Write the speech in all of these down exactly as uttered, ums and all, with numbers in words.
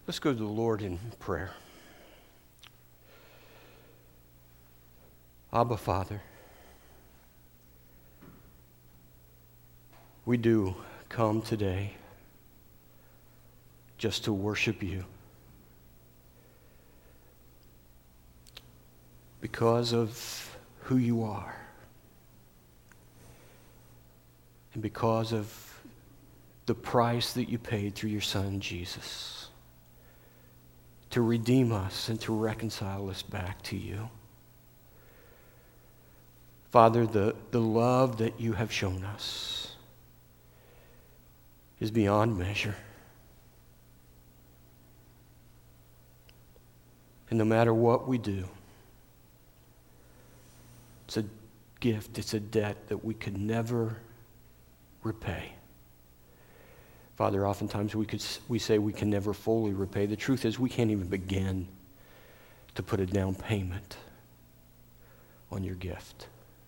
Let's go to the Lord in prayer. Abba, Father, we do come today just to worship you because of who you are and because of the price that you paid through your Son, Jesus, to redeem us and to reconcile us back to you. Father, the, the love that you have shown us is beyond measure. And no matter what we do, it's a gift, it's a debt that we could never repay. Father, oftentimes we could we say we can never fully repay. The truth is we can't even begin to put a down payment on your gift.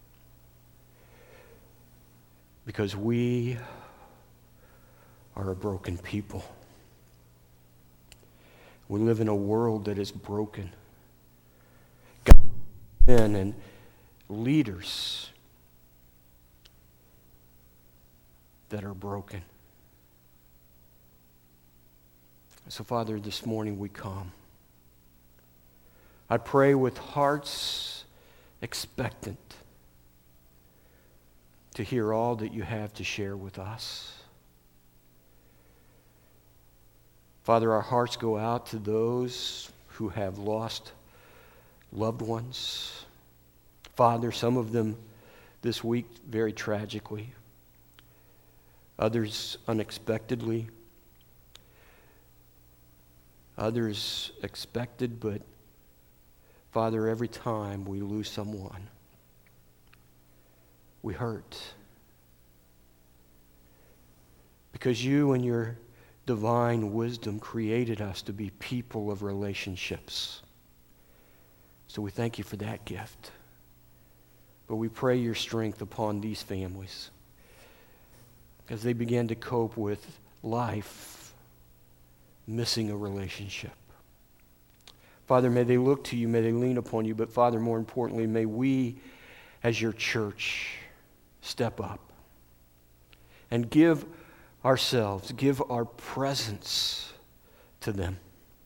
Because we are a broken people. We live in a world that is broken. God, men and leaders that are broken. So, Father, this morning we come. I pray with hearts expectant to hear all that you have to share with us. Father, our hearts go out to those who have lost loved ones. Father, some of them this week very tragically, others unexpectedly, others expected, but Father, every time we lose someone, we hurt. Because you and your divine wisdom created us to be people of relationships. So we thank you for that gift. But we pray your strength upon these families as they begin to cope with life missing a relationship. Father, may they look to you, may they lean upon you, but Father, more importantly, may we as your church step up and give ourselves, give our presence to them.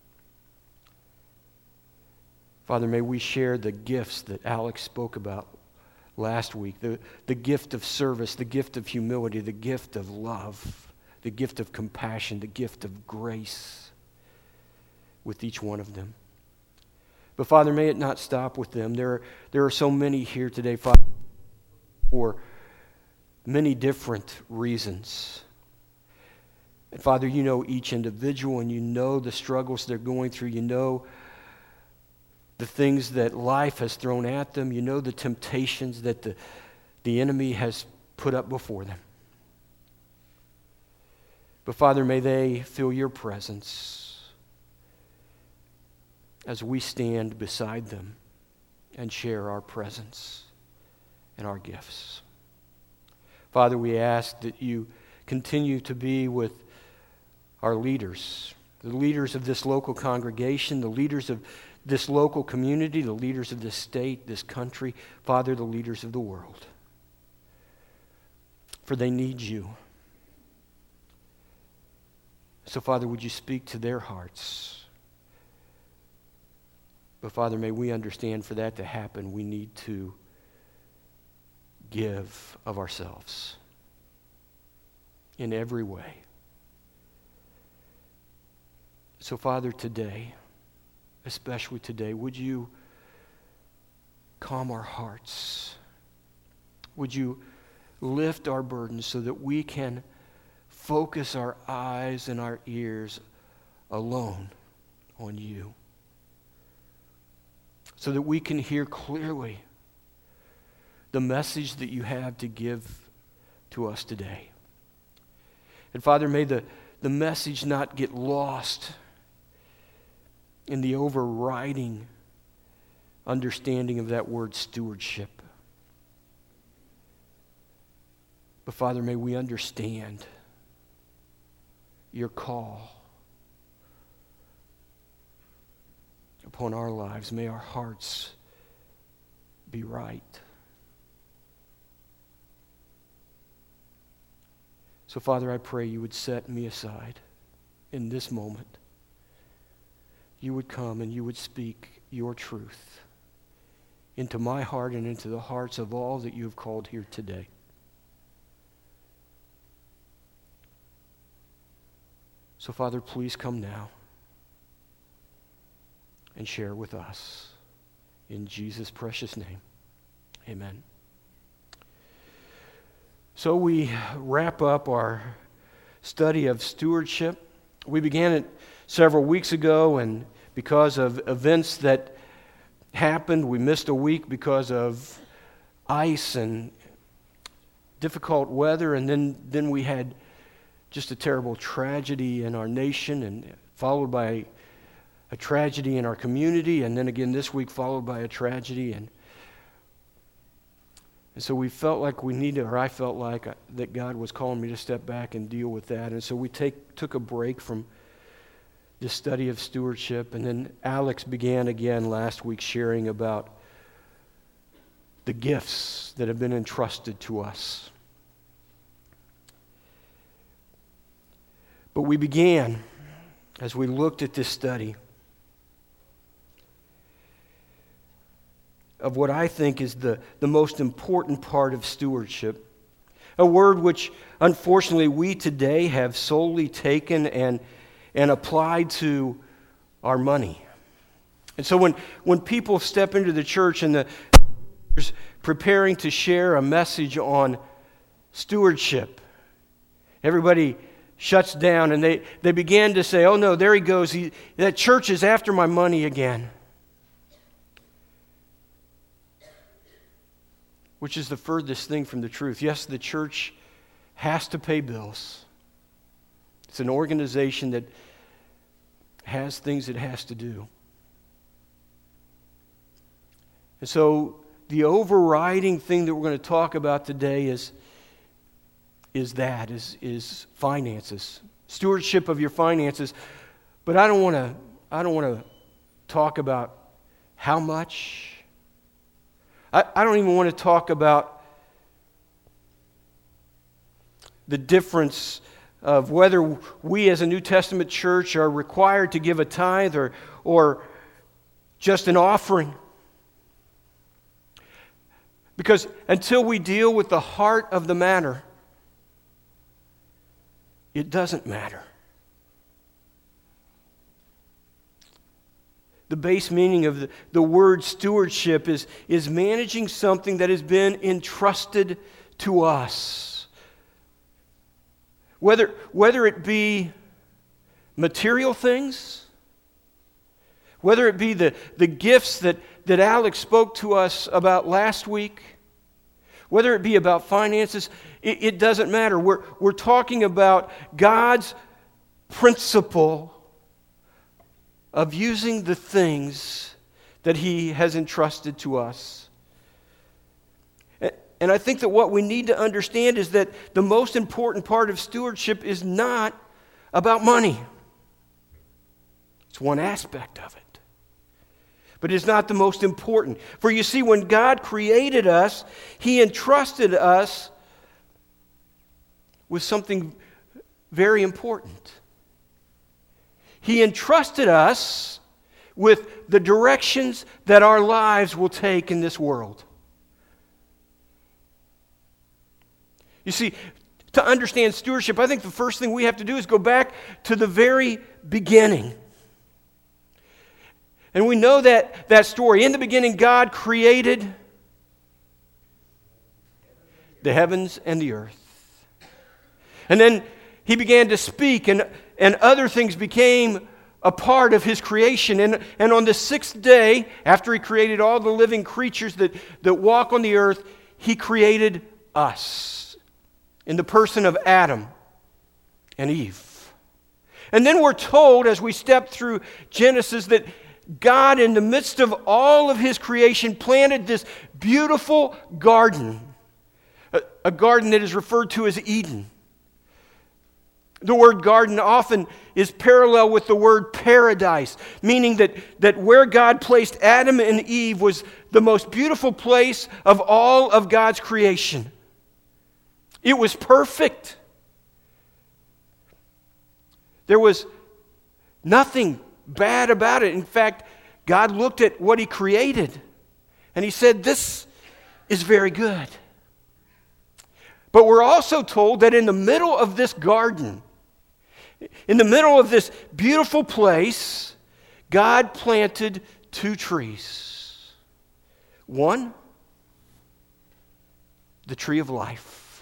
Father, may we share the gifts that Alex spoke about last week, the, the gift of service, the gift of humility, the gift of love, the gift of compassion, the gift of grace with each one of them. But Father, may it not stop with them. There are, there are so many here today, Father, for many different reasons. And Father, you know each individual and you know the struggles they're going through. You know the things that life has thrown at them. You know the temptations that the, the enemy has put up before them. But Father, may they feel your presence as we stand beside them and share our presence and our gifts. Father, we ask that you continue to be with our leaders, the leaders of this local congregation, the leaders of this local community, the leaders of this state, this country, Father, the leaders of the world. For they need you. So, Father, would you speak to their hearts? But, Father, may we understand for that to happen, we need to give of ourselves in every way. So, Father, today, especially today, would you calm our hearts? Would you lift our burdens so that we can focus our eyes and our ears alone on you, so that we can hear clearly the message that you have to give to us today. And Father, may the, the message not get lost in the overriding understanding of that word stewardship. But Father, may we understand your call upon our lives. May our hearts be right. So, Father, I pray you would set me aside in this moment. You would come and you would speak your truth into my heart and into the hearts of all that you have called here today. So, Father, please come now and share with us. In Jesus' precious name, amen. So we wrap up our study of stewardship. We began it several weeks ago, and because of events that happened, we missed a week because of ice and difficult weather, and then, then we had just a terrible tragedy in our nation, and followed by a tragedy in our community, and then again this week followed by a tragedy. And, and so we felt like we needed, or I felt like that God was calling me to step back and deal with that. And so we take, took a break from the study of stewardship, and then Alex began again last week sharing about the gifts that have been entrusted to us. But we began, as we looked at this study, of what I think is the, the most important part of stewardship, a word which unfortunately we today have solely taken and, and applied to our money. And so when, when people step into the church and the preparing to share a message on stewardship, everybody shuts down and they, they begin to say, oh no, there he goes. He, that church is after my money again. Which is the furthest thing from the truth. Yes, the church has to pay bills. It's an organization that has things it has to do. And so the overriding thing that we're going to talk about today is, is that, is, is finances. Stewardship of your finances. But I don't want to I don't want to talk about how much. I, I don't even want to talk about the difference of whether we as a New Testament church are required to give a tithe or, or just an offering. Because until we deal with the heart of the matter, it doesn't matter. The base meaning of the, the word stewardship is, is managing something that has been entrusted to us. Whether, whether it be material things, whether it be the, the gifts that, that Alex spoke to us about last week, whether it be about finances, it, it doesn't matter. We're, we're talking about God's principle of using the things that He has entrusted to us. And I think that what we need to understand is that the most important part of stewardship is not about money. It's one aspect of it. But it's not the most important. For you see, when God created us, He entrusted us with something very important. He entrusted us with the directions that our lives will take in this world. You see, to understand stewardship, I think the first thing we have to do is go back to the very beginning. And we know that, that story. In the beginning, God created the heavens and the earth. And then He began to speak, and, and other things became a part of His creation. And, and on the sixth day, after He created all the living creatures that, that walk on the earth, He created us in the person of Adam and Eve. And then we're told, as we step through Genesis, that God, in the midst of all of His creation, planted this beautiful garden, a, a garden that is referred to as Eden. The word garden often is parallel with the word paradise, meaning that, that where God placed Adam and Eve was the most beautiful place of all of God's creation. It was perfect. There was nothing bad about it. In fact, God looked at what He created and He said, "This is very good." But we're also told that in the middle of this garden, in the middle of this beautiful place, God planted two trees. One, the tree of life.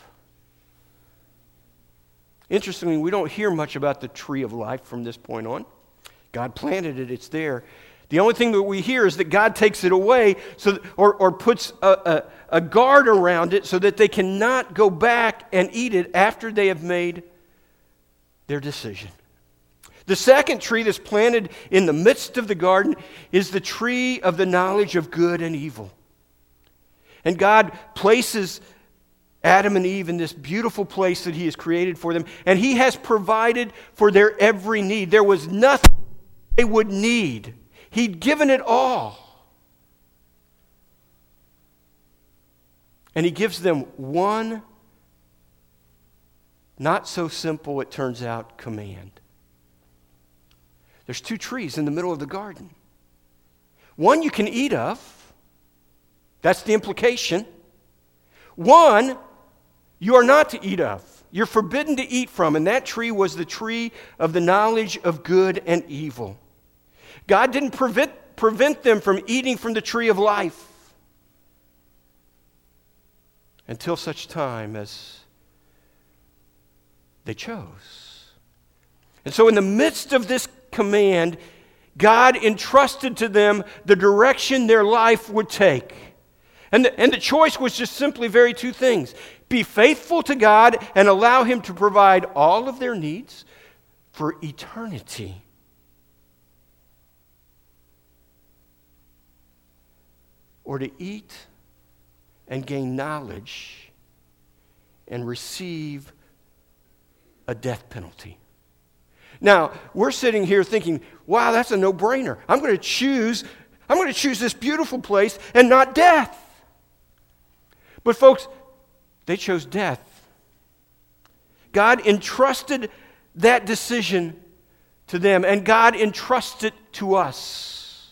Interestingly, we don't hear much about the tree of life from this point on. God planted it, it's there. The only thing that we hear is that God takes it away so that, or, or puts a, a, a guard around it so that they cannot go back and eat it after they have made their decision. The second tree that's planted in the midst of the garden is the tree of the knowledge of good and evil. And God places Adam and Eve in this beautiful place that He has created for them, and He has provided for their every need. There was nothing they would need. He'd given it all. And He gives them one, not so simple, it turns out, command. There's two trees in the middle of the garden. One you can eat of. That's the implication. One you are not to eat of. You're forbidden to eat from. And that tree was the tree of the knowledge of good and evil. God didn't prevent, prevent them from eating from the tree of life until such time as they chose. And so in the midst of this command, God entrusted to them the direction their life would take. And the, and the choice was just simply very two things. Be faithful to God and allow Him to provide all of their needs for eternity. Or to eat and gain knowledge and receive a death penalty. Now, we're sitting here thinking, wow, that's a no-brainer. I'm going to choose, I'm going to choose this beautiful place and not death. But folks, they chose death. God entrusted that decision to them, and God entrusts it to us.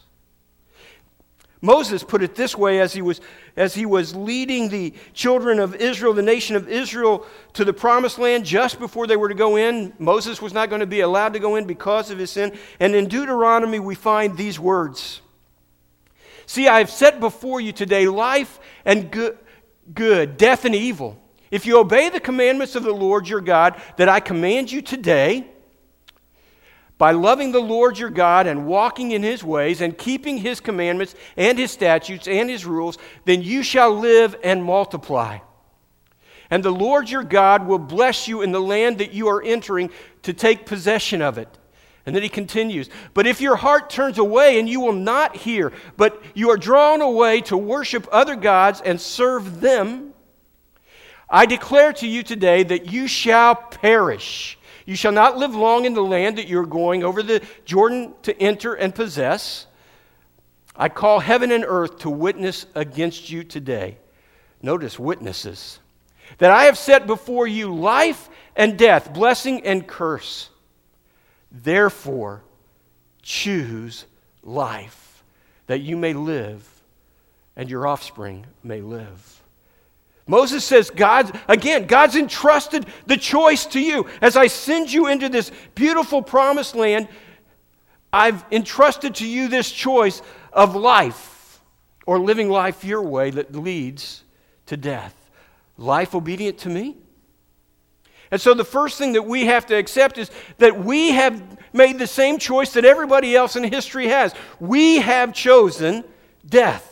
Moses put it this way as he was as he was leading the children of Israel, the nation of Israel, to the promised land just before they were to go in. Moses was not going to be allowed to go in because of his sin. And in Deuteronomy we find these words. See, I have set before you today life and good, good, death and evil. If you obey the commandments of the Lord your God that I command you today, by loving the Lord your God and walking in His ways and keeping His commandments and His statutes and His rules, then you shall live and multiply. And the Lord your God will bless you in the land that you are entering to take possession of it. And then he continues, but if your heart turns away and you will not hear, but you are drawn away to worship other gods and serve them, I declare to you today that you shall perish. You shall not live long in the land that you are going over the Jordan to enter and possess. I call heaven and earth to witness against you today. Notice witnesses. That I have set before you life and death, blessing and curse. Therefore, choose life, that you may live and your offspring may live. Moses says, God, again, God's entrusted the choice to you. As I send you into this beautiful promised land, I've entrusted to you this choice of life, or living life your way that leads to death. Life obedient to me? And so the first thing that we have to accept is that we have made the same choice that everybody else in history has. We have chosen death.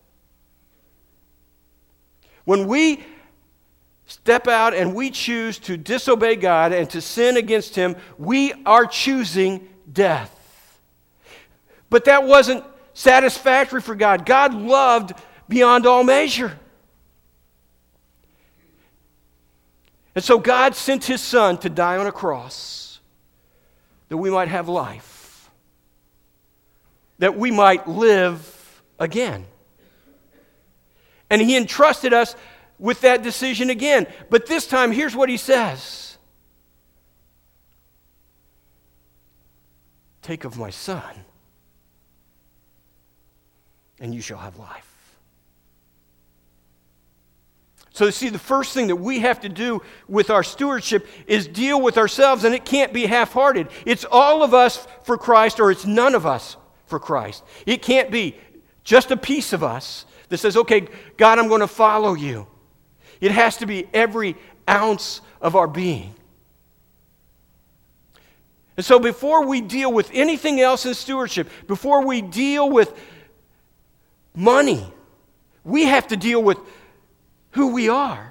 When we step out and we choose to disobey God and to sin against Him, we are choosing death. But that wasn't satisfactory for God. God loved beyond all measure. And so God sent his Son to die on a cross that we might have life, that we might live again. And he entrusted us with that decision again. But this time, here's what he says. Take of my Son, and you shall have life. So, see, the first thing that we have to do with our stewardship is deal with ourselves, and it can't be half-hearted. It's all of us for Christ, or it's none of us for Christ. It can't be just a piece of us that says, okay, God, I'm going to follow you. It has to be every ounce of our being. And so before we deal with anything else in stewardship, before we deal with money, we have to deal with who we are.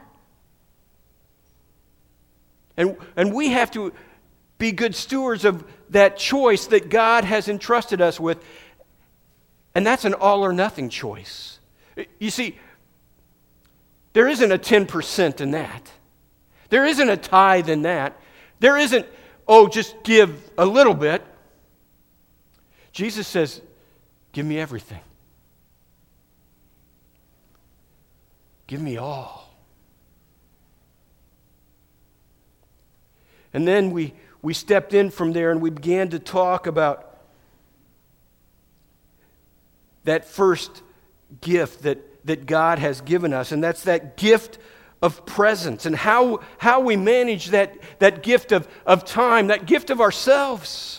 And, and we have to be good stewards of that choice that God has entrusted us with. And that's an all or nothing choice. You see, there isn't a ten percent in that. There isn't a tithe in that. There isn't, oh, just give a little bit. Jesus says, give me everything. Give me all. And then we, we stepped in from there and we began to talk about that first gift that, that God has given us, and that's that gift of presence and how, how we manage that, that gift of, of time, that gift of ourselves.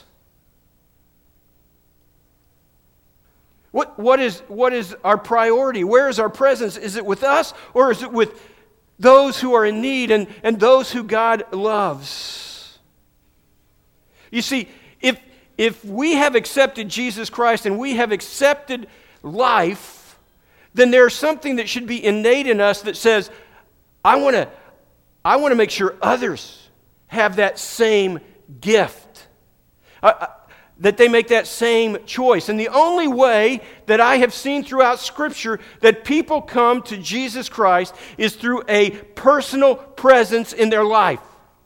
What, what, is, what is our priority? Where is our presence? Is it with us, or is it with those who are in need and, and those who God loves? You see, if, if we have accepted Jesus Christ and we have accepted life, then there's something that should be innate in us that says, I want to I want to make sure others have that same gift. I, I, that they make that same choice. And the only way that I have seen throughout Scripture that people come to Jesus Christ is through a personal presence in their life.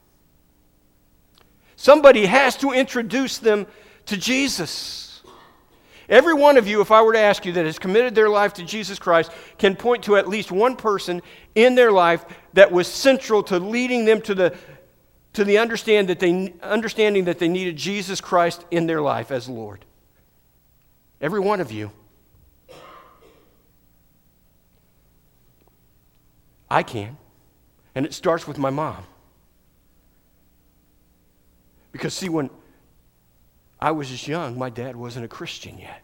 Somebody has to introduce them to Jesus. Every one of you, if I were to ask you, that has committed their life to Jesus Christ, can point to at least one person in their life that was central to leading them to the to the understand that they, understanding that they needed Jesus Christ in their life as Lord. Every one of you. I can. And it starts with my mom. Because, see, when I was just young, my dad wasn't a Christian yet.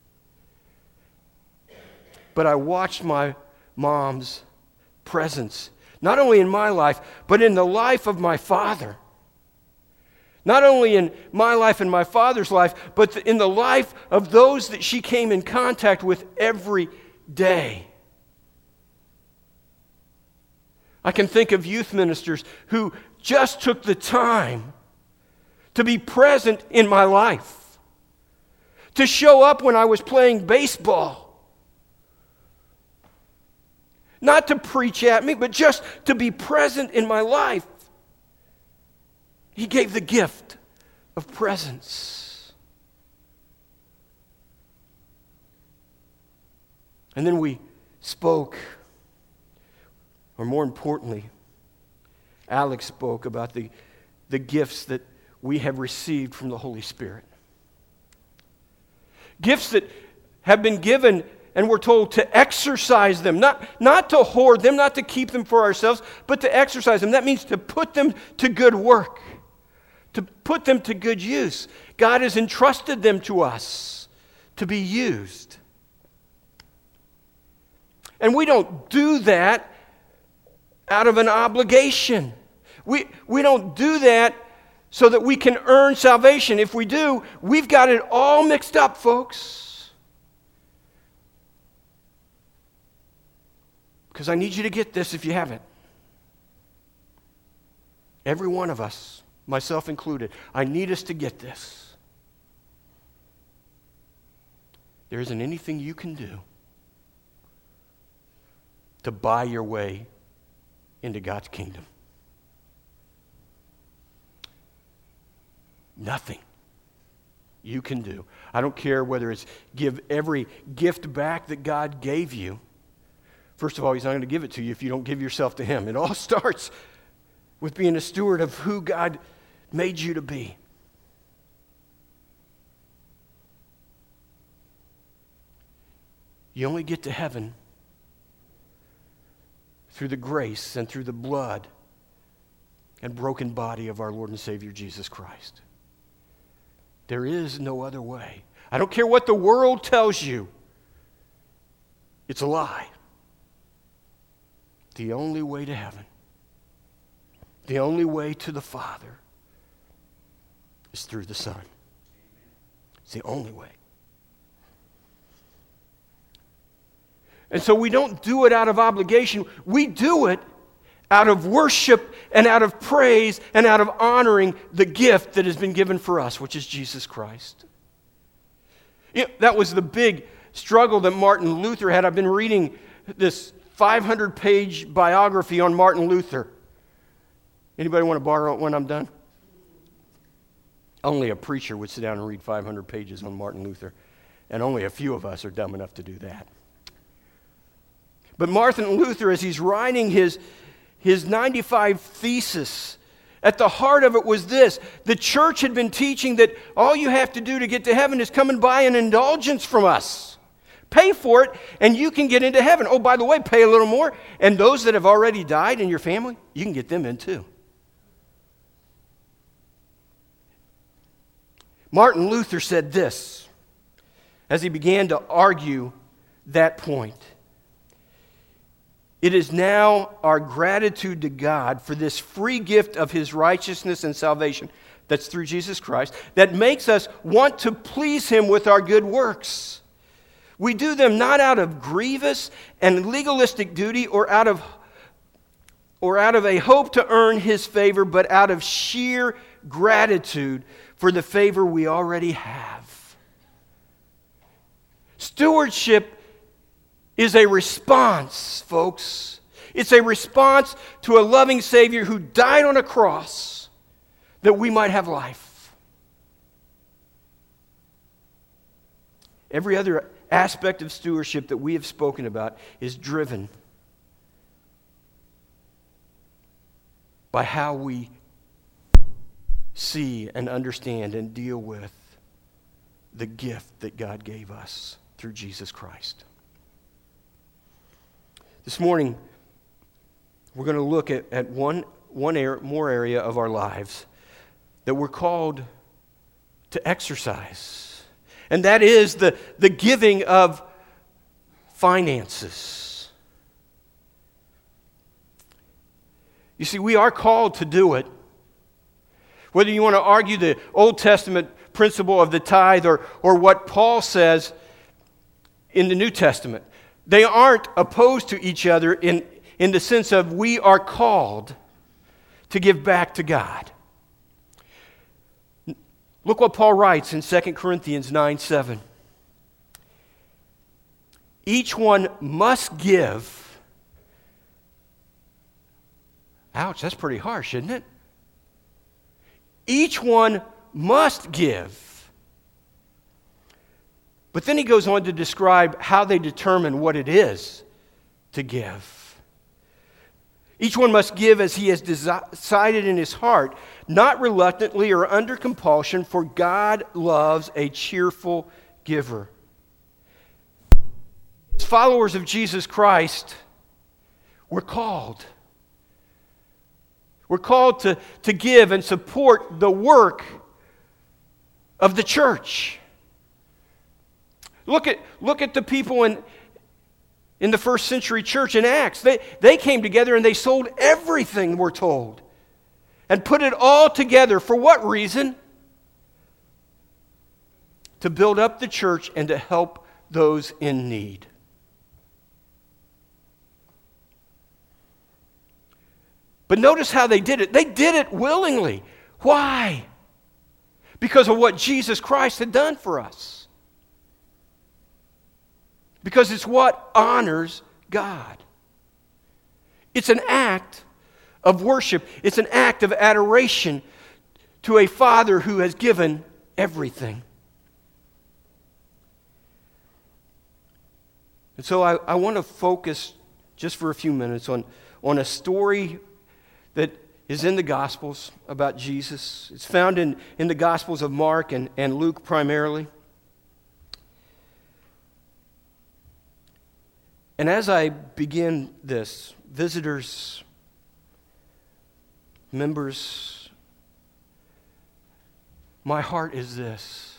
But I watched my mom's presence, not only in my life, but in the life of my father. Not only in my life and my father's life, but in the life of those that she came in contact with every day. I can think of youth ministers who just took the time to be present in my life, to show up when I was playing baseball. Not to preach at me, but just to be present in my life. He gave the gift of presence. And then we spoke, or more importantly, Alex spoke about the, the gifts that we have received from the Holy Spirit. Gifts that have been given, and we're told to exercise them, not, not to hoard them, not to keep them for ourselves, but to exercise them. That means to put them to good work, to put them to good use. God has entrusted them to us to be used. And we don't do that out of an obligation. We, we don't do that so that we can earn salvation. If we do, we've got it all mixed up, folks. Because I need you to get this if you haven't. Every one of us, myself included, I need us to get this. There isn't anything you can do to buy your way into God's kingdom. Nothing you can do. I don't care whether it's give every gift back that God gave you. First of all, He's not going to give it to you if you don't give yourself to Him. It all starts with being a steward of who God made you to be. You only get to heaven through the grace and through the blood and broken body of our Lord and Savior Jesus Christ. There is no other way. I don't care what the world tells you. It's a lie. The only way to heaven, the only way to the Father is through the Son. It's the only way. And so we don't do it out of obligation. We do it out of worship and out of praise and out of honoring the gift that has been given for us, which is Jesus Christ. You know, that was the big struggle that Martin Luther had. I've been reading this five hundred page biography on Martin Luther. Anybody want to borrow it when I'm done? Only a preacher would sit down and read five hundred pages on Martin Luther, and only a few of us are dumb enough to do that. But Martin Luther, as he's writing his, his ninety-five thesis, at the heart of it was this: the church had been teaching that all you have to do to get to heaven is come and buy an indulgence from us. Pay for it, and you can get into heaven. Oh, by the way, pay a little more, and those that have already died in your family, you can get them in too. Martin Luther said this as he began to argue that point. It is now our gratitude to God for this free gift of His righteousness and salvation, that's through Jesus Christ, that makes us want to please Him with our good works. We do them not out of grievous and legalistic duty or out of, or out of a hope to earn His favor, but out of sheer gratitude for the favor we already have. Stewardship is a response, folks. It's a response to a loving Savior who died on a cross that we might have life. Every other aspect of stewardship that we have spoken about is driven by how we see and understand and deal with the gift that God gave us through Jesus Christ. This morning, we're going to look at, at one, one area, more area of our lives that we're called to exercise. And that is the, the giving of finances. You see, we are called to do it. Whether you want to argue the Old Testament principle of the tithe or, or what Paul says in the New Testament, they aren't opposed to each other in, in the sense of we are called to give back to God. Look what Paul writes in Second Corinthians nine seven. Each one must give. Ouch, that's pretty harsh, isn't it? Each one must give. But then he goes on to describe how they determine what it is to give. Each one must give as he has decided in his heart, not reluctantly or under compulsion, for God loves a cheerful giver. As followers of Jesus Christ, we're called. We're called to, to give and support the work of the church. Look at, look at the people in, in the first century church in Acts. They, they came together and they sold everything, we're told, and put it all together. For what reason? To build up the church and to help those in need. But notice how they did it. They did it willingly. Why? Because of what Jesus Christ had done for us. Because it's what honors God. It's an act of worship. It's an act of adoration to a Father who has given everything. And so I, I want to focus just for a few minutes on, on a story that is in the Gospels about Jesus. It's found in, in the Gospels of Mark and, and Luke primarily. And as I begin this, visitors, members, my heart is this.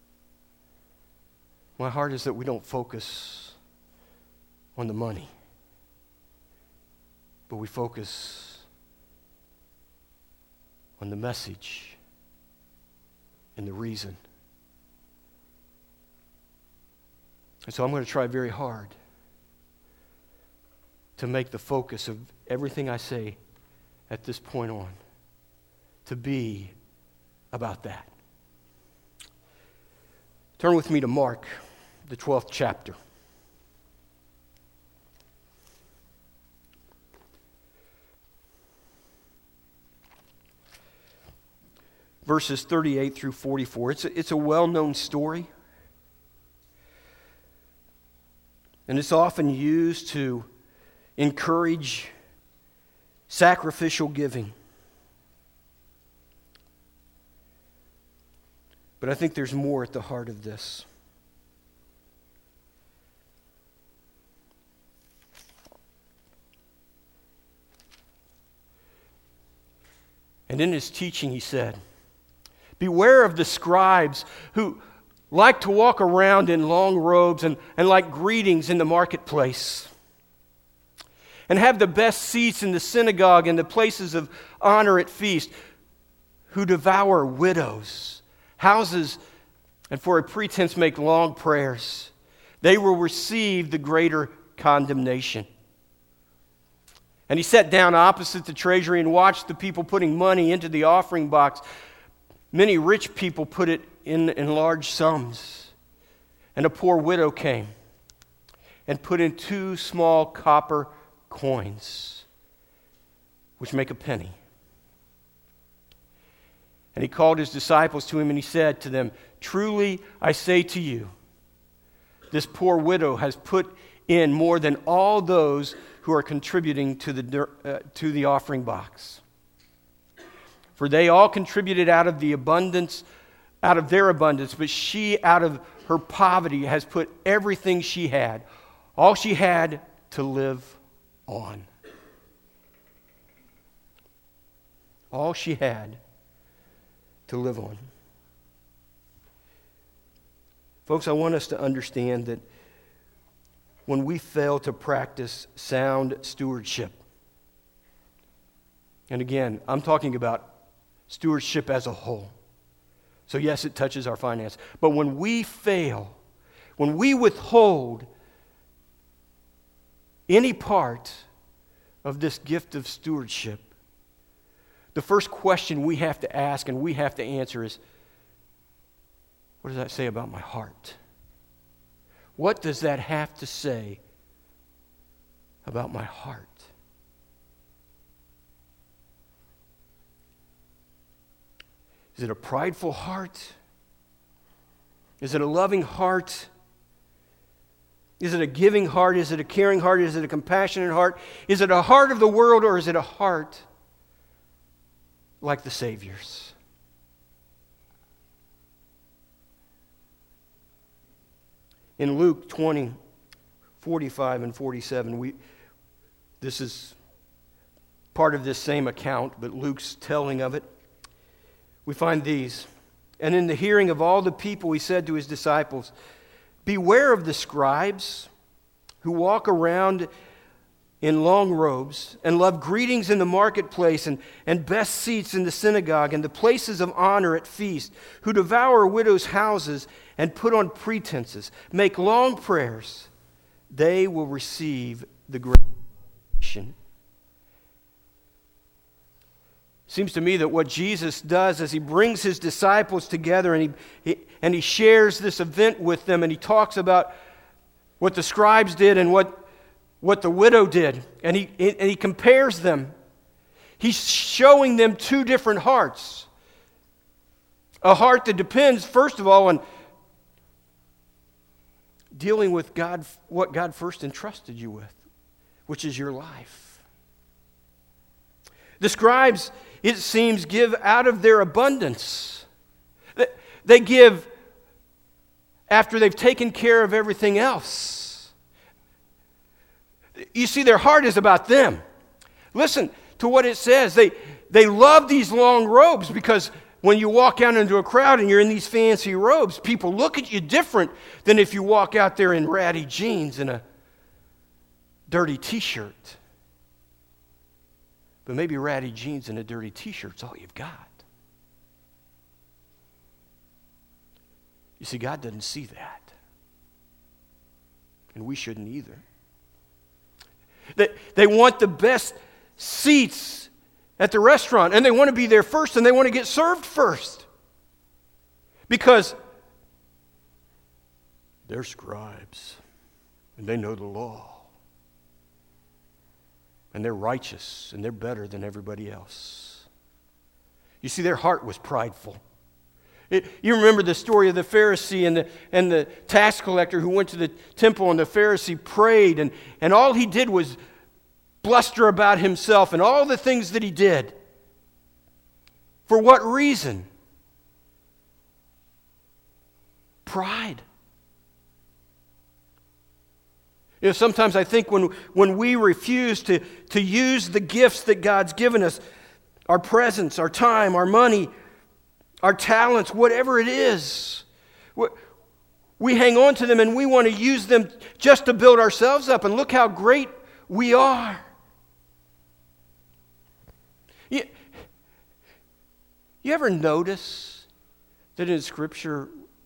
My heart is that we don't focus on the money, but we focus on the message and the reason. And so I'm going to try very hard to make the focus of everything I say at this point on to be about that. Turn with me to Mark, the twelfth chapter. Verses thirty-eight through forty-four. It's a, it's a well-known story. And it's often used to encourage sacrificial giving. But I think there's more at the heart of this. And in his teaching he said, "Beware of the scribes who like to walk around in long robes and, and like greetings in the marketplace, and have the best seats in the synagogue and the places of honor at feast, who devour widows' houses, and for a pretense make long prayers. They will receive the greater condemnation." And he sat down opposite the treasury and watched the people putting money into the offering box. Many rich people put it in, in large sums. And a poor widow came and put in two small copper coins, which make a penny. And he called his disciples to him, and he said to them, "Truly I say to you, this poor widow has put in more than all those who are contributing to the, uh, to the offering box. For they all contributed out of the abundance, out of their abundance, but she out of her poverty has put everything she had, all she had to live on." All she had to live on. Folks, I want us to understand that when we fail to practice sound stewardship, and again, I'm talking about stewardship as a whole. So yes, it touches our finance. But when we fail, when we withhold any part of this gift of stewardship, the first question we have to ask and we have to answer is, what does that say about my heart? What does that have to say about my heart? Is it a prideful heart? Is it a loving heart? Is it a giving heart? Is it a caring heart? Is it a compassionate heart? Is it a heart of the world, or is it a heart like the Savior's? In Luke twenty, forty-five and forty-seven, we, this is part of this same account, but Luke's telling of it. We find these. "And in the hearing of all the people, he said to his disciples, 'Beware of the scribes who walk around in long robes and love greetings in the marketplace and, and best seats in the synagogue and the places of honor at feast, who devour widows' houses and put on pretenses, make long prayers. They will receive the great condemnation.'" Seems to me that what Jesus does is he brings his disciples together and he, he and he shares this event with them, and he talks about what the scribes did and what what the widow did, and he and he compares them. He's showing them two different hearts. A heart that depends, first of all, on dealing with God, what God first entrusted you with, which is your life. The scribes, it seems, give out of their abundance. They give after they've taken care of everything else. You see, their heart is about them. Listen to what it says. They, they love these long robes because when you walk out into a crowd and you're in these fancy robes, people look at you different than if you walk out there in ratty jeans and a dirty t-shirt. But maybe ratty jeans and a dirty t-shirt's all you've got. You see, God doesn't see that. And we shouldn't either. They, they want the best seats at the restaurant, and they want to be there first, and they want to get served first. Because they're scribes, and they know the law. And they're righteous, and they're better than everybody else. You see, their heart was prideful. It, you remember the story of the Pharisee and the, and the tax collector who went to the temple, and the Pharisee prayed, and, and all he did was bluster about himself and all the things that he did. For what reason? Pride. You know, sometimes I think when, when we refuse to, to use the gifts that God's given us, our presence, our time, our money, our talents, whatever it is, we hang on to them and we want to use them just to build ourselves up. And look how great we are. You, you ever notice that in Scripture,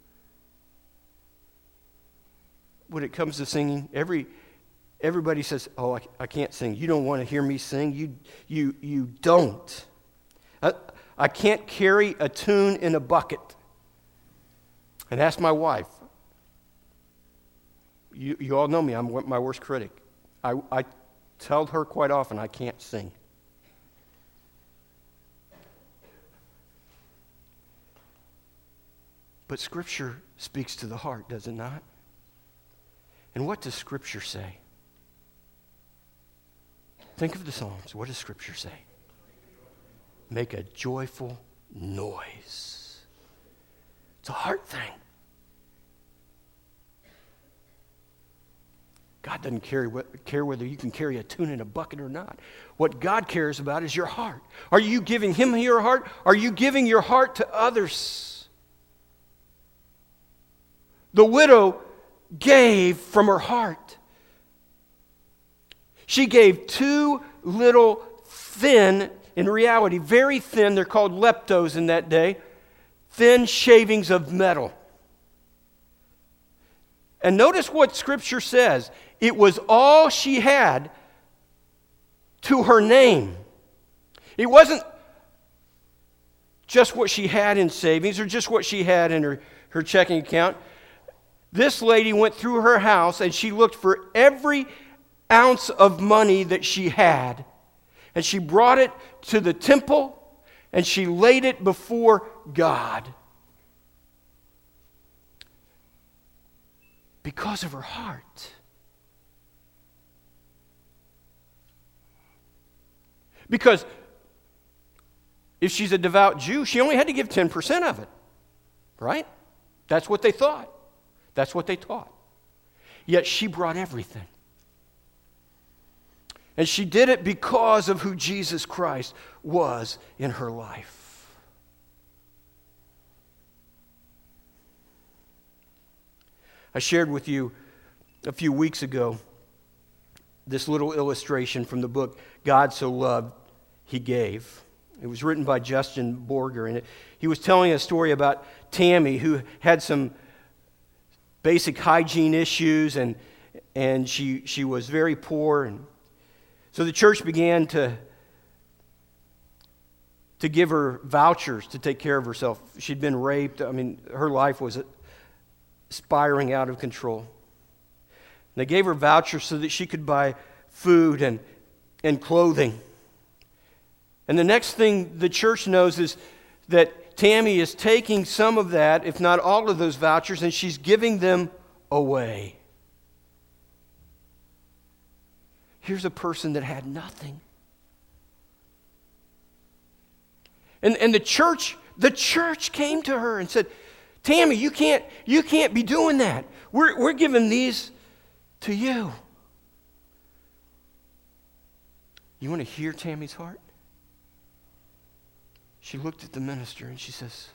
when it comes to singing, every everybody says, "Oh, I, I can't sing. You don't want to hear me sing. You you you don't. I, I can't carry a tune in a bucket." And ask my wife. You you all know me. I'm my worst critic. I I tell her quite often I can't sing. But Scripture speaks to the heart, does it not? And what does Scripture say? Think of the Psalms. What does Scripture say? Make a joyful noise. It's a heart thing. God doesn't care, care whether you can carry a tune in a bucket or not. What God cares about is your heart. Are you giving Him your heart? Are you giving your heart to others? The widow gave from her heart. She gave two little thin, in reality, very thin, they're called leptos in that day, thin shavings of metal. And notice what Scripture says. It was all she had to her name. It wasn't just what she had in savings or just what she had in her, her checking account. This lady went through her house and she looked for every ounce of money that she had. And she brought it to the temple and she laid it before God. Because of her heart. Because if she's a devout Jew, she only had to give ten percent of it. Right? That's what they thought. That's what they taught. Yet she brought everything. And she did it because of who Jesus Christ was in her life. I shared with you a few weeks ago this little illustration from the book, God So Loved, He Gave. It was written by Justin Borger, and it, he was telling a story about Tammy, who had some basic hygiene issues, and and she she was very poor, and so the church began to to give her vouchers to take care of herself. She'd been raped. I mean, her life was spiraling out of control. They gave her vouchers so that she could buy food and and clothing. And the next thing the church knows is that Tammy is taking some of that, if not all of those vouchers, and she's giving them away. Here's a person that had nothing. And, and the church, the church came to her and said, Tammy, you can't, you can't be doing that. We're, we're giving these to you. You want to hear Tammy's heart? She looked at the minister and she says,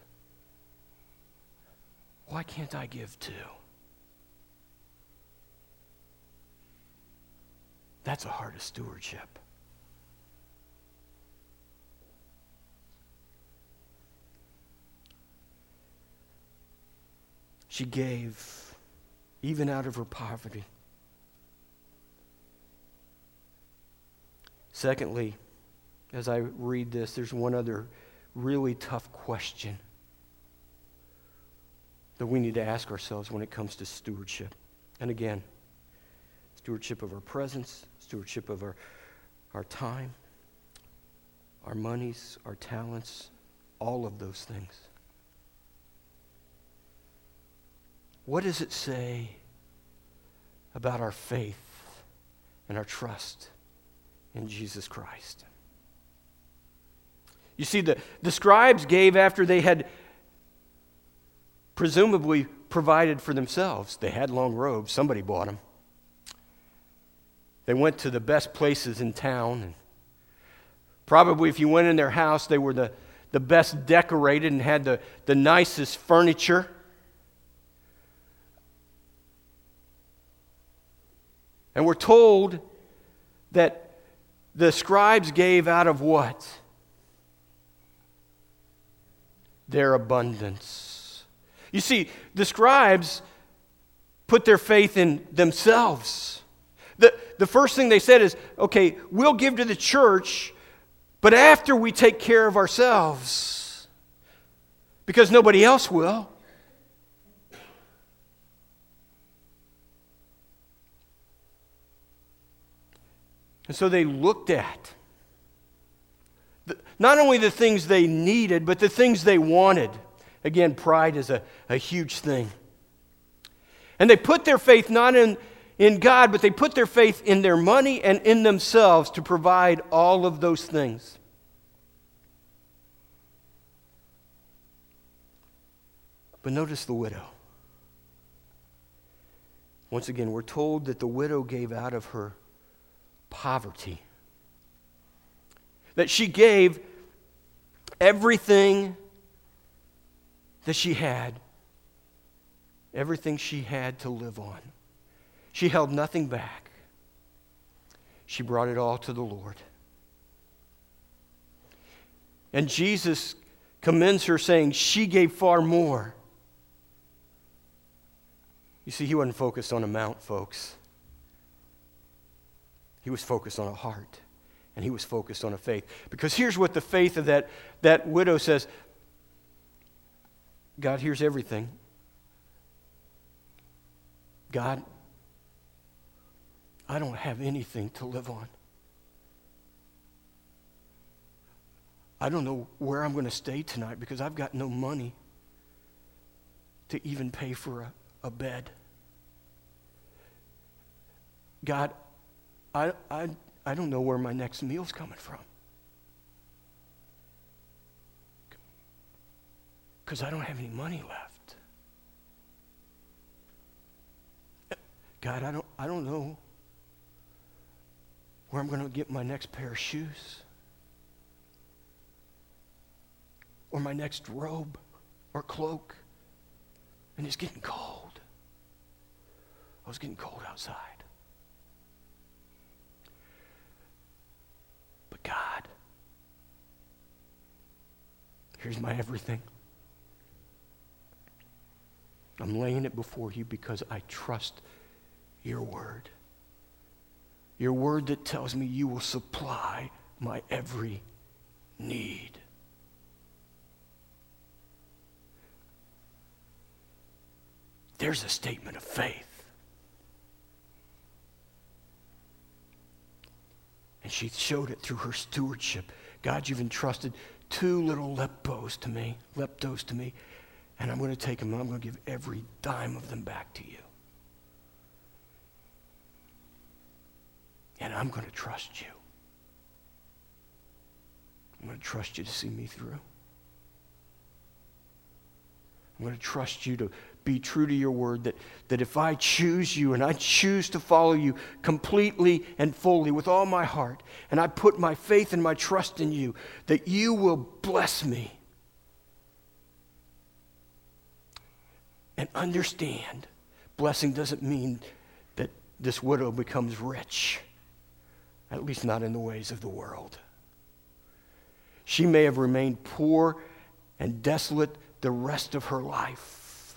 why can't I give too? That's a heart of stewardship. She gave, even out of her poverty. Secondly, as I read this, there's one other really tough question that we need to ask ourselves when it comes to stewardship. And again, stewardship of our presence, stewardship of our, our time, our monies, our talents, all of those things. What does it say about our faith and our trust in Jesus Christ? You see, the, the scribes gave after they had presumably provided for themselves. They had long robes. Somebody bought them. They went to the best places in town. And probably if you went in their house, they were the, the best decorated and had the, the nicest furniture. And we're told that the scribes gave out of what? Their abundance. You see, the scribes put their faith in themselves. The, the first thing they said is, okay, we'll give to the church, but after we take care of ourselves, because nobody else will. And so they looked at the, not only the things they needed, but the things they wanted. Again, pride is a, a huge thing. And they put their faith not in, in God, but they put their faith in their money and in themselves to provide all of those things. But notice the widow. Once again, we're told that the widow gave out of her poverty. That she gave everything that she had, everything she had to live on. She held nothing back. She brought it all to the Lord. And Jesus commends her, saying she gave far more. You see, he wasn't focused on amount, folks. He was focused on a heart, and he was focused on a faith. Because here's what the faith of that, that widow says. God, here's everything. God, I don't have anything to live on. I don't know where I'm going to stay tonight because I've got no money to even pay for a, a bed. God, I, I, I don't know where my next meal's coming from. Because I don't have any money left. God, I don't, I don't know where I'm going to get my next pair of shoes. Or my next robe or cloak. And it's getting cold. I was getting cold outside. But God, here's my everything. I'm laying it before you because I trust your word. Your word that tells me you will supply my every need. There's a statement of faith. And she showed it through her stewardship. God, you've entrusted two little leptos to me, leptos to me, and I'm going to take them and I'm going to give every dime of them back to you. And I'm going to trust you. I'm going to trust you to see me through. I'm going to trust you to be true to your word, that, that if I choose you and I choose to follow you completely and fully with all my heart, and I put my faith and my trust in you, that you will bless me. And understand, blessing doesn't mean that this widow becomes rich, at least not in the ways of the world. She may have remained poor and desolate the rest of her life,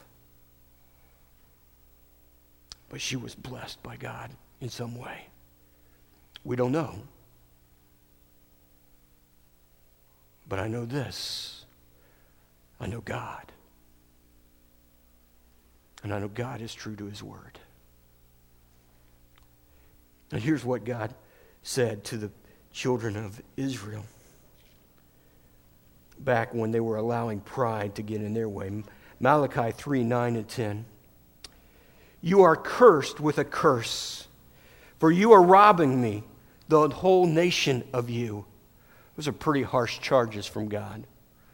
but she was blessed by God in some way. We don't know. But I know this. I know God. And I know God is true to his word. And here's what God said to the children of Israel back when they were allowing pride to get in their way. Malachi three, nine and ten. You are cursed with a curse, for you are robbing me, the whole nation of you. Those are pretty harsh charges from God.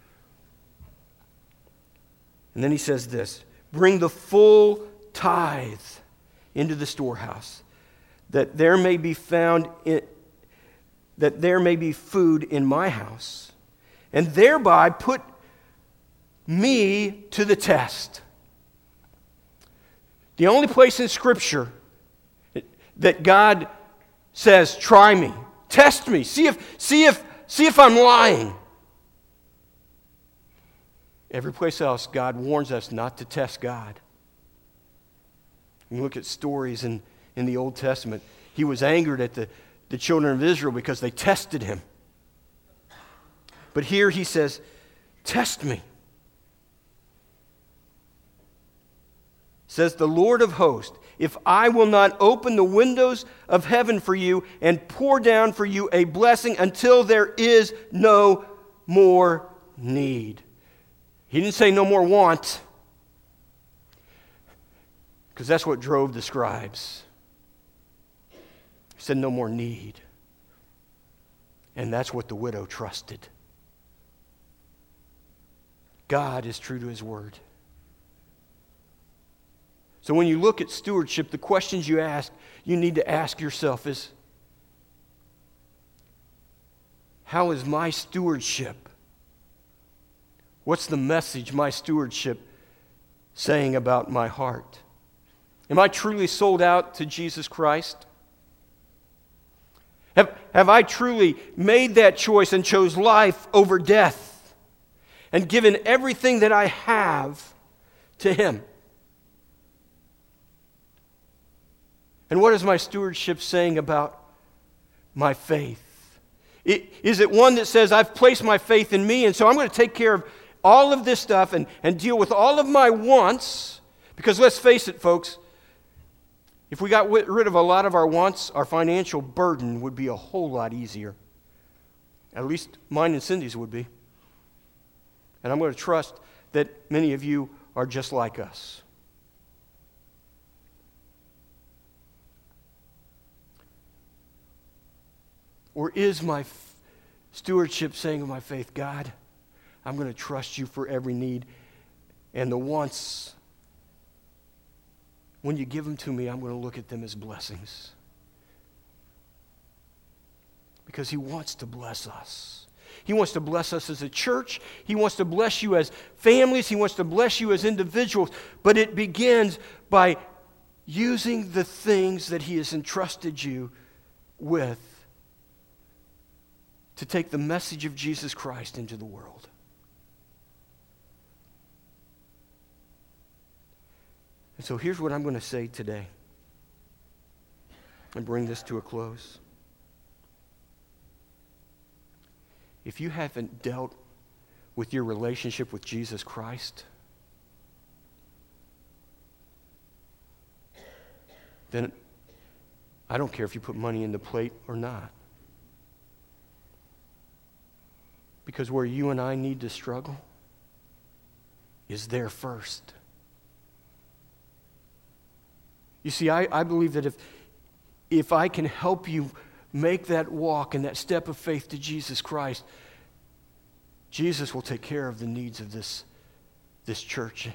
And then he says this, bring the full tithe into the storehouse, that there may be found in, that there may be food in my house, and thereby put me to the test. The only place in Scripture that God says, try me, test me, see if, see if, see if I'm lying. Every place else, God warns us not to test God. You look at stories in, in the Old Testament. He was angered at the, the children of Israel because they tested him. But here he says, test me. Says the Lord of hosts, if I will not open the windows of heaven for you and pour down for you a blessing until there is no more need. He didn't say no more want, because that's what drove the scribes. He said no more need. And that's what the widow trusted. God is true to his word. So when you look at stewardship, the questions you ask, you need to ask yourself is, how is my stewardship? What's the message my stewardship saying about my heart? Am I truly sold out to Jesus Christ? Have, have I truly made that choice and chose life over death and given everything that I have to him? And what is my stewardship saying about my faith? It, is it one that says, I've placed my faith in me, and so I'm going to take care of all of this stuff and, and deal with all of my wants? Because let's face it, folks, if we got rid of a lot of our wants, our financial burden would be a whole lot easier. At least mine and Cindy's would be. And I'm going to trust that many of you are just like us. Or is my f- stewardship saying of my faith, God, I'm going to trust you for every need, and the wants, when you give them to me, I'm going to look at them as blessings. Because he wants to bless us. He wants to bless us as a church. He wants to bless you as families. He wants to bless you as individuals. But it begins by using the things that he has entrusted you with to take the message of Jesus Christ into the world. And so here's what I'm going to say today and bring this to a close. If you haven't dealt with your relationship with Jesus Christ, then I don't care if you put money in the plate or not. Because where you and I need to struggle is there first. You see, I, I believe that if, if I can help you make that walk and that step of faith to Jesus Christ, Jesus will take care of the needs of this, this church.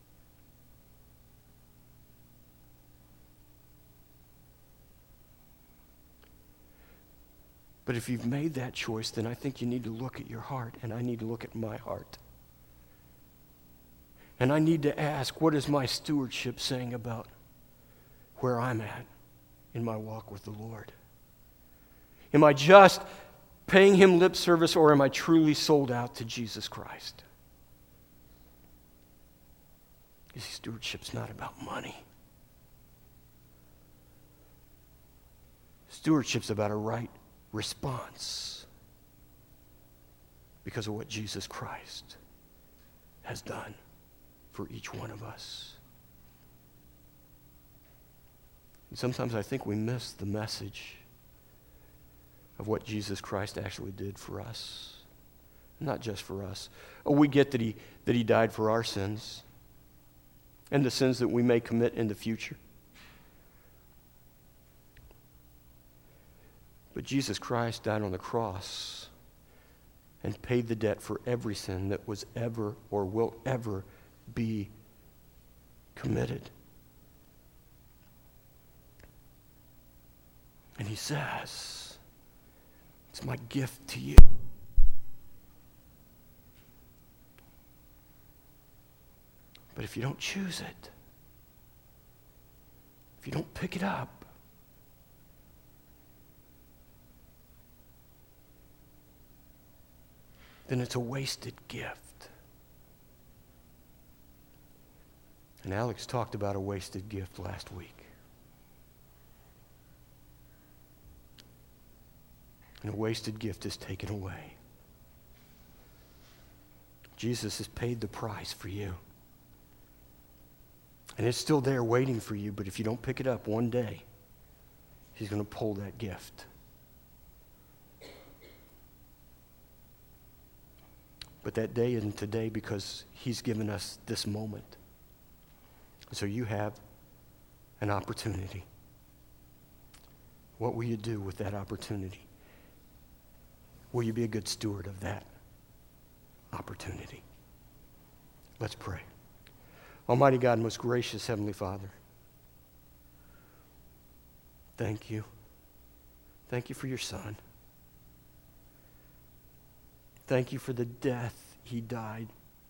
But if you've made that choice, then I think you need to look at your heart, and I need to look at my heart. And I need to ask, what is my stewardship saying about where I'm at in my walk with the Lord? Am I just paying him lip service, or am I truly sold out to Jesus Christ? You see, stewardship's not about money. Stewardship's about a right response because of what Jesus Christ has done for each one of us. And sometimes I think we miss the message of what Jesus Christ actually did for us. Not just for us. Oh, we get that he, that he died for our sins and the sins that we may commit in the future. But Jesus Christ died on the cross and paid the debt for every sin that was ever or will ever be committed. And he says, it's my gift to you. But if you don't choose it, if you don't pick it up, then it's a wasted gift. And Alex talked about a wasted gift last week. And a wasted gift is taken away. Jesus has paid the price for you. And it's still there waiting for you, but if you don't pick it up one day, he's going to pull that gift. But that day isn't today because he's given us this moment. So you have an opportunity. What will you do with that opportunity? Will you be a good steward of that opportunity? Let's pray. Almighty God, most gracious Heavenly Father, thank you. Thank you for your Son. Thank you for the death he died.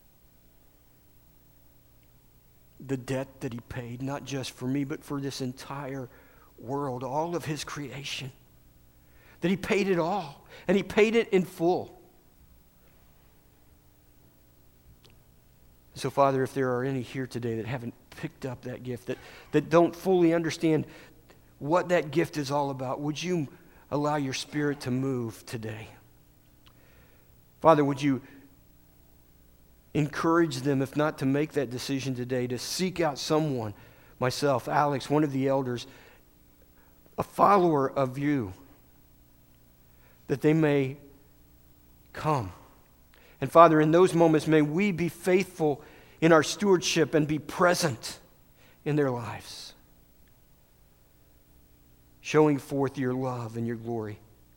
The debt that he paid, not just for me, but for this entire world, all of his creation. That he paid it all, and he paid it in full. So, Father, if there are any here today that haven't picked up that gift, that, that don't fully understand what that gift is all about, would you allow your Spirit to move today? Father, would you encourage them, if not to make that decision today, to seek out someone, myself, Alex, one of the elders, a follower of you, that they may come. And Father, in those moments, may we be faithful in our stewardship and be present in their lives, showing forth your love and your glory,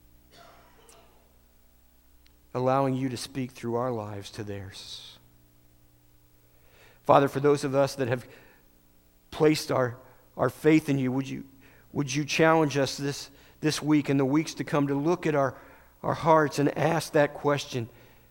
allowing you to speak through our lives to theirs. Father, for those of us that have placed our, our faith in you, would you, would you challenge us this, this week and the weeks to come to look at our, our hearts and ask that question.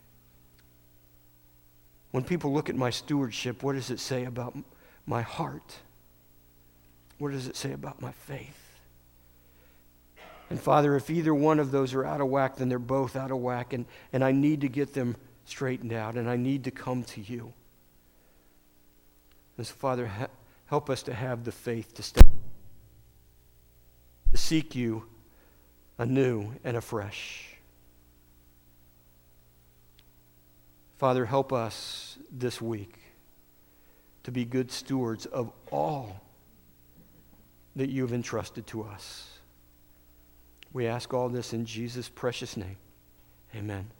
When people look at my stewardship, what does it say about my heart? What does it say about my faith? And Father, if either one of those are out of whack, then they're both out of whack, and, and I need to get them straightened out, and I need to come to you. And so, Father, ha- help us to have the faith to stay, to seek you anew and afresh. Father, help us this week to be good stewards of all that you have entrusted to us. We ask all this in Jesus' precious name. Amen.